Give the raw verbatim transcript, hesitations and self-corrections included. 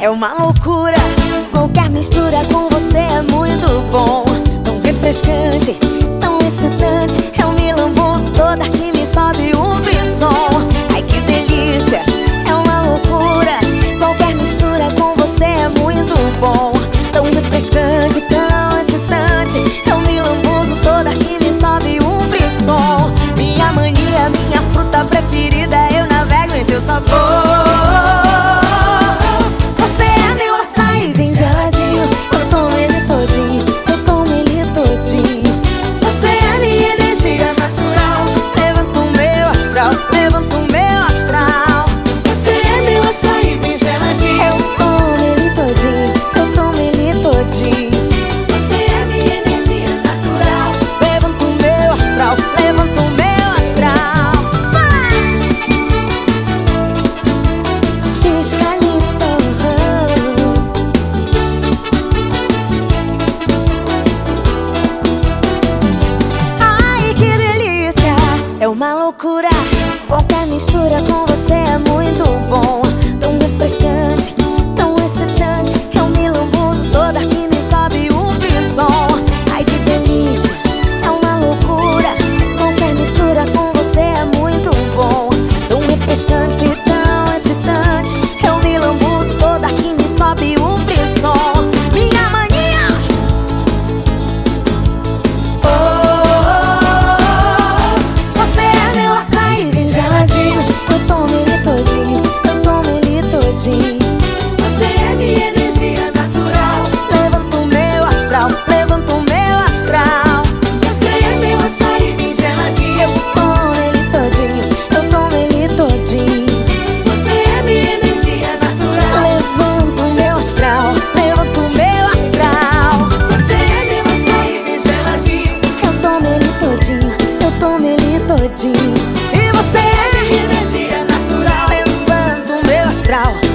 é uma loucura. Qualquer mistura com você é muito bom. Tão refrescante, tão excitante. Eu me lambuzo toda que me sobe um frisson. Ai que delícia, é uma loucura. Qualquer mistura com você é muito bom. Tão refrescante, tão excitante. Eu me lambuzo toda que me sobe um frisson. Minha mania, minha fruta preferida, eu navego em teu sabor. Você é meu açaí bem geladinho, eu tomo ele todinho, eu tomo ele todinho. Você é minha energia natural, levanta o meu astral, levanta o meu astral. Você é meu açaí bem geladinho, eu tomo ele todinho, eu tomo ele todinho. Você é minha energia natural, levanta o meu astral, levanta o meu astral. Vai! X Calypso. Ai que delícia, é uma loucura. Qualquer mistura com você é muito bom. Tão refrescante, tão excitante. Eu me lambuzo toda que me sobe um frisson. Ai que delícia, é uma loucura. Qualquer mistura com você é muito bom. Tão refrescante, tão excitante. Eu me lambuzo toda que me sobe um frisson. Minha mania, oh, você é meu açaí bem geladinho, eu tomo ele todinho, eu tomo ele todinho. você é minha energia natural, Levanta o meu astral, levanta o meu astral. você é meu açaí bem geladinho, Eu tomo ele todinho, eu tomo ele todinho. você é minha energia natural, Levanta o meu astral, levanta o meu astral. você é meu açaí bem geladinho, Eu tomo ele todinho, eu tomo ele todinho. E você é minha energia natural, levanta o meu astral.